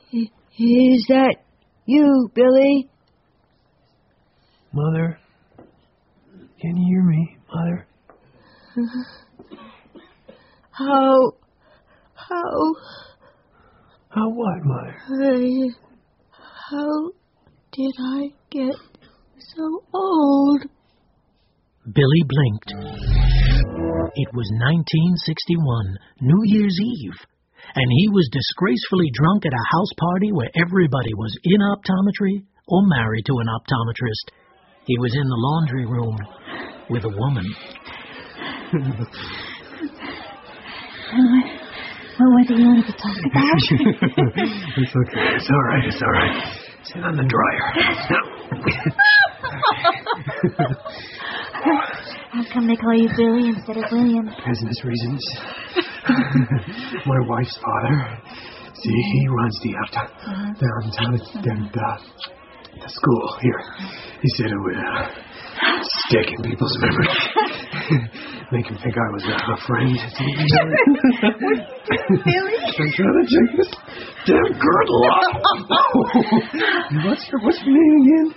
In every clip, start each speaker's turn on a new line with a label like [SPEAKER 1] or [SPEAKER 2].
[SPEAKER 1] Is that you, Billy?
[SPEAKER 2] Mother? Can you hear me, Mother?
[SPEAKER 1] How
[SPEAKER 2] what, Mother?
[SPEAKER 1] How did I get so old?
[SPEAKER 3] Billy blinked. It was 1961, New Year's Eve, and he was disgracefully drunk at a house party where everybody was in optometry or married to an optometrist. He was in the laundry room with a woman.
[SPEAKER 4] What was it you wanted to talk about?
[SPEAKER 2] It's okay. It's all right. Sit on the dryer.
[SPEAKER 4] How come they call you Billy instead of William?
[SPEAKER 2] Business reasons. My wife's father, see, he runs the school here. He said it would stick in people's memories. Make him think I was a friend.
[SPEAKER 4] Billy?
[SPEAKER 2] I'm trying to take this damn girdle off. What's your name again?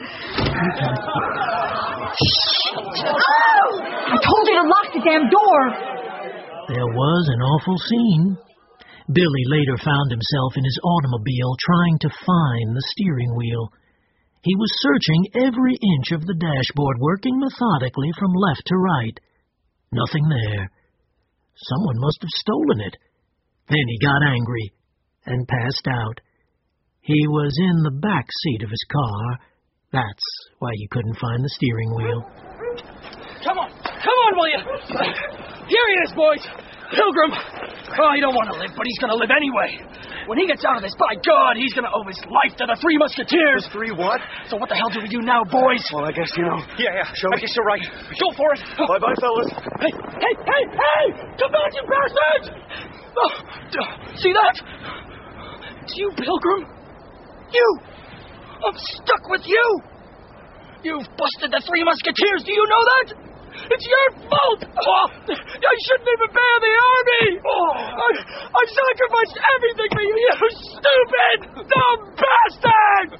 [SPEAKER 4] I told you to lock the damn door.
[SPEAKER 3] There was an awful scene. Billy later found himself in his automobile trying to find the steering wheel. He was searching every inch of the dashboard, working methodically from left to right. Nothing there. Someone must have stolen it. Then he got angry and passed out. He was in the back seat of his car. That's why you couldn't find the steering wheel.
[SPEAKER 5] Come on, will you? Here he is, boys. Pilgrim. Oh, he don't want to live, but he's going to live anyway. When he gets out of this, by God, he's going to owe his life to the Three Musketeers.
[SPEAKER 2] The three what?
[SPEAKER 5] So what the hell do we do now, boys?
[SPEAKER 2] Well, I guess, Yeah.
[SPEAKER 5] I guess you're right. Go for it.
[SPEAKER 2] Bye-bye, fellas.
[SPEAKER 5] Hey! Come back, you bastards! Oh, see that? It's you, Pilgrim. You! I'm stuck with you! You've busted the Three Musketeers, do you know that? It's your fault! Oh, I shouldn't even be in the army! Oh, I sacrificed everything for you, you stupid, dumb bastard!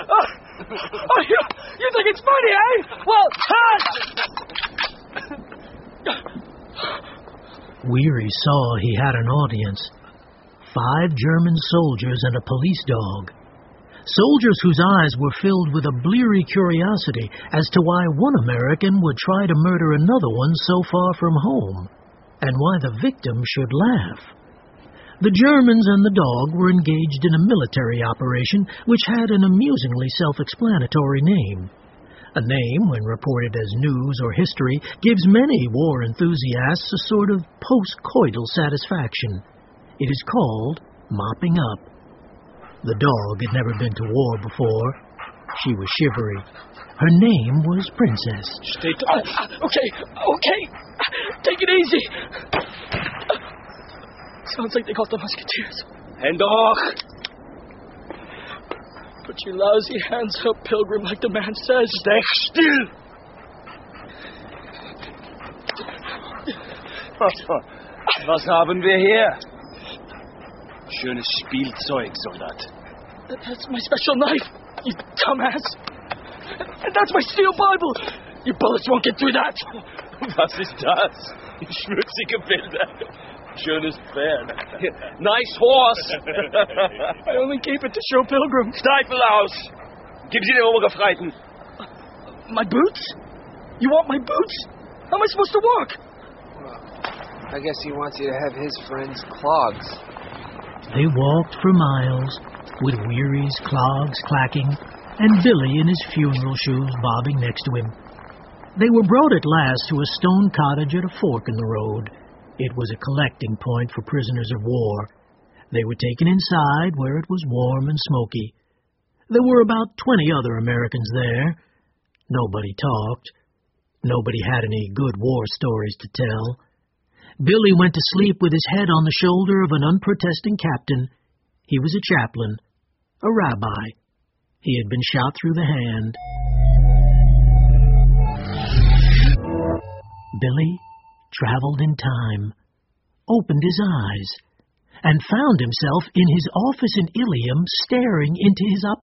[SPEAKER 5] You think it's funny, eh? Well,
[SPEAKER 3] Weary saw he had an audience. 5 German soldiers and a police dog. Soldiers whose eyes were filled with a bleary curiosity as to why one American would try to murder another one so far from home, and why the victim should laugh. The Germans and the dog were engaged in a military operation which had an amusingly self-explanatory name. A name, when reported as news or history, gives many war enthusiasts a sort of post-coital satisfaction. It is called mopping up. The dog had never been to war before. She was shivery. Her name was Princess.
[SPEAKER 5] Okay. Take it easy. Sounds like they got the Musketeers.
[SPEAKER 2] Hand off!
[SPEAKER 5] Put your lousy hands up, Pilgrim, like the man says.
[SPEAKER 2] Stay still! Was haben wir hier? Schönes Spielzeug, Soldat.
[SPEAKER 5] That's my special knife, you dumbass. And that's my steel Bible. Your bullets won't get through that.
[SPEAKER 2] Was ist das? Schmutzige Bilder. Schönes Pferd. Nice horse.
[SPEAKER 5] I only keep it to show Pilgrim.
[SPEAKER 2] Stiefel aus. Gib sie den Obergefreiten.
[SPEAKER 5] My boots? You want my boots? How am I supposed to walk?
[SPEAKER 6] I guess he wants you to have his friend's clogs.
[SPEAKER 3] They walked for miles, with Weary's clogs clacking, and Billy in his funeral shoes bobbing next to him. They were brought at last to a stone cottage at a fork in the road. It was a collecting point for prisoners of war. They were taken inside, where it was warm and smoky. There were about 20 other Americans there. Nobody talked. Nobody had any good war stories to tell. Billy went to sleep with his head on the shoulder of an unprotesting captain. He was a chaplain, a rabbi. He had been shot through the hand. Billy traveled in time, opened his eyes, and found himself in his office in Ilium staring into his